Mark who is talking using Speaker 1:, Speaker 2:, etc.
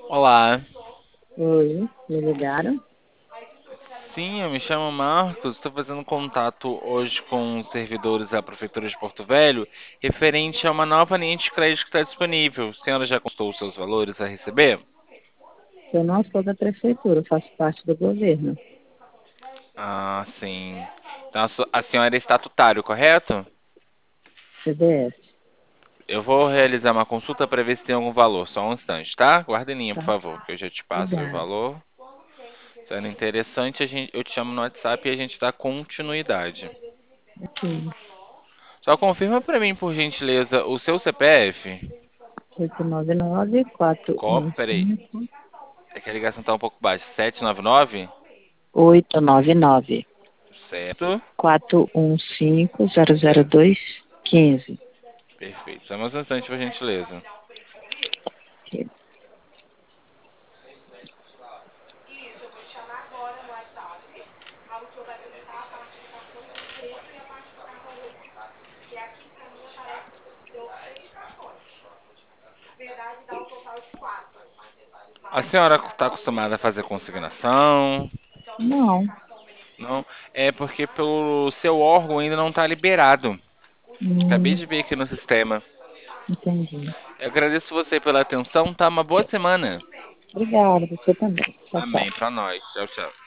Speaker 1: Olá.
Speaker 2: Oi, me ligaram?
Speaker 1: Sim, eu me chamo Marcos. Estou fazendo contato hoje com os servidores da Prefeitura de Porto Velho referente a uma nova linha de crédito que está disponível. A senhora já consultou os seus valores a receber?
Speaker 2: Eu não sou da prefeitura, eu faço parte do governo,
Speaker 1: Ah, sim. Então a senhora é estatutário, correto?
Speaker 2: CDF.
Speaker 1: Eu vou realizar uma consulta para ver se tem algum valor. Só um instante, tá? Guarda em linha, por
Speaker 2: Tá?
Speaker 1: favor, que eu já te passo o
Speaker 2: Obrigada.
Speaker 1: valor. Sendo interessante, eu te chamo no WhatsApp e a gente dá continuidade.
Speaker 2: Ok.
Speaker 1: Só confirma para mim, por gentileza, o seu CPF.
Speaker 2: 899
Speaker 1: Peraí,
Speaker 2: 415
Speaker 1: é que a ligação tá um pouco baixa. 799?
Speaker 2: 899
Speaker 1: Certo.
Speaker 2: 415 00215.
Speaker 1: Perfeito. Só mais um instante, por gentileza. A senhora está acostumada a fazer consignação?
Speaker 2: Não.
Speaker 1: Não? É porque pelo seu órgão ainda não está liberado. Acabei
Speaker 2: Hum,
Speaker 1: de ver aqui no sistema.
Speaker 2: entendi.
Speaker 1: Eu agradeço você pela atenção, tá? Uma boa semana.
Speaker 2: Obrigada, você também. Tchau, tchau.
Speaker 1: Amém, pra nós. Tchau, tchau.